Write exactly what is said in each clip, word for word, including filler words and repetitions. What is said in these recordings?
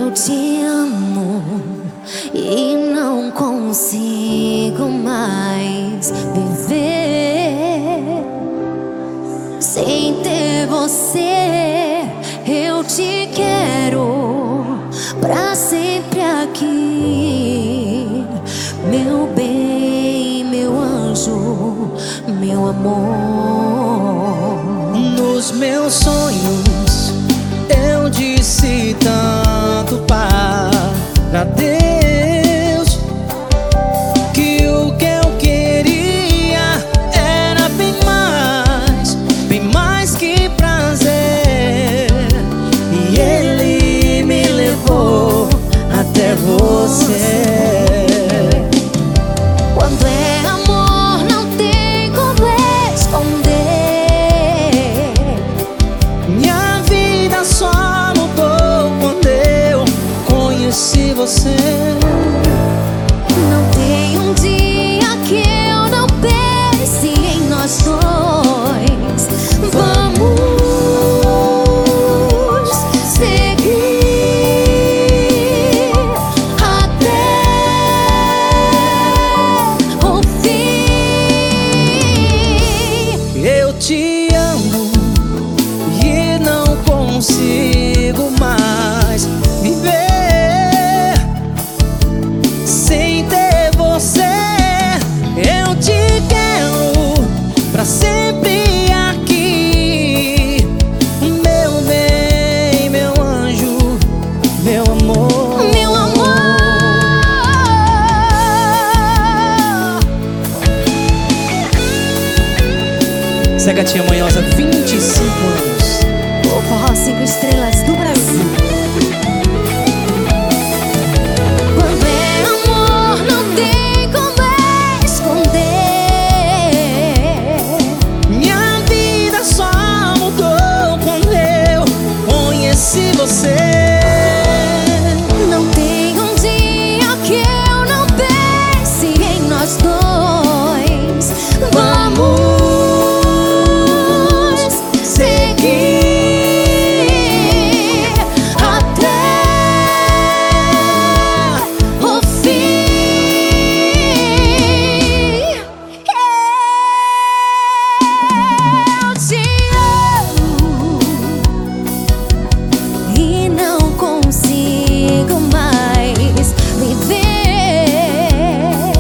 Eu te amo e não consigo mais viver sem ter você. Eu te quero pra sempre aqui, meu bem, meu anjo, meu amor. Nos meus sonhos eu disse tanto para Deus que o que eu queria era bem mais, bem mais que prazer. E Ele me levou até você. Quando é amor não tem como esconder. Minha vida só mudou quando eu conheci você. Não tem um dia que eu não pense em nós dois. Vamos seguir até o fim. Eu te amo e não consigo mais viver sem ter você. Eu te quero pra sempre aqui, meu bem, meu anjo, meu amor. Meu amor. Essa é a Gatinha Manhosa, vinte e cinco anos. O forró cinco estrelas do Brasil. Quando é amor não tem como esconder. Minha vida só mudou quando eu conheci você. Não tem um dia que eu não pense em nós dois. Vamos seguir até o fim. Eu te amo e não consigo mais viver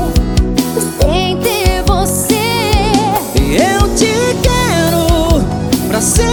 sem ter você. Eu te quero pra sempre